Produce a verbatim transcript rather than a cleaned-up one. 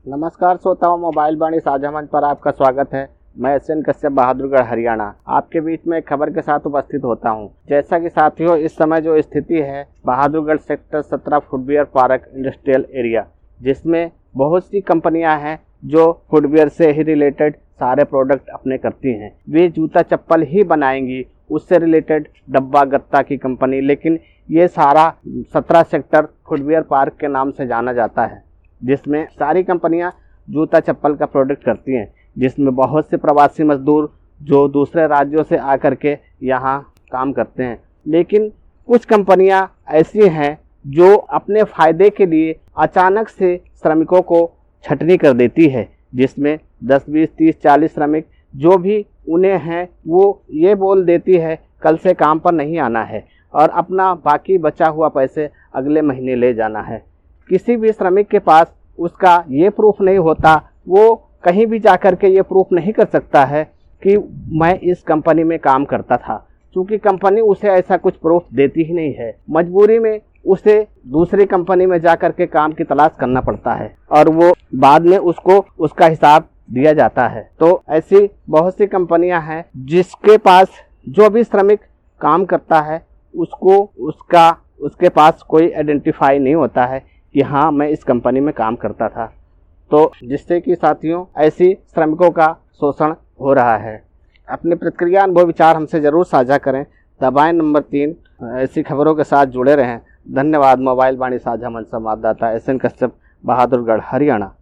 नमस्कार श्रोताओं, मोबाइल वाणी साझा मंच पर आपका स्वागत है। मैं एस एन कश्यप, बहादुरगढ़ हरियाणा, आपके बीच में एक खबर के साथ उपस्थित होता हूं। जैसा कि साथियों, इस समय जो स्थिति है बहादुरगढ़ सेक्टर सत्रह फुटवियर पार्क इंडस्ट्रियल एरिया, जिसमें बहुत सी कंपनियां हैं जो फुटवियर से ही रिलेटेड सारे प्रोडक्ट अपने करती हैं। वे जूता चप्पल ही बनाएंगी, उससे रिलेटेड डब्बा गत्ता की कंपनी, लेकिन ये सारा सत्रह सेक्टर फुटवियर पार्क के नाम से जाना जाता है, जिसमें सारी कंपनियां जूता चप्पल का प्रोडक्ट करती हैं, जिसमें बहुत से प्रवासी मजदूर जो दूसरे राज्यों से आकर के यहाँ काम करते हैं। लेकिन कुछ कंपनियां ऐसी हैं जो अपने फ़ायदे के लिए अचानक से श्रमिकों को छटनी कर देती है, जिसमें दस बीस तीस चालीस श्रमिक जो भी उन्हें हैं वो ये बोल देती है कल से काम पर नहीं आना है और अपना बाकी बचा हुआ पैसे अगले महीने ले जाना है। किसी भी श्रमिक के पास उसका ये प्रूफ नहीं होता, वो कहीं भी जाकर के ये प्रूफ नहीं कर सकता है कि मैं इस कंपनी में काम करता था, क्योंकि कंपनी उसे ऐसा कुछ प्रूफ देती ही नहीं है। मजबूरी में उसे दूसरी कंपनी में जाकर के काम की तलाश करना पड़ता है और वो बाद में उसको उसका हिसाब दिया जाता है। तो ऐसी बहुत सी कंपनियां हैं जिसके पास जो भी श्रमिक काम करता है उसको उसका उसके पास कोई आइडेंटिफाई नहीं होता है कि हाँ मैं इस कंपनी में काम करता था। तो जिससे कि साथियों ऐसी श्रमिकों का शोषण हो रहा है। अपने प्रतिक्रिया अनुभव विचार हमसे ज़रूर साझा करें। दबाएं नंबर तीन, ऐसी खबरों के साथ जुड़े रहें। धन्यवाद। मोबाइल वाणी साझा मंच संवाददाता एस एन कश्यप, बहादुरगढ़ हरियाणा।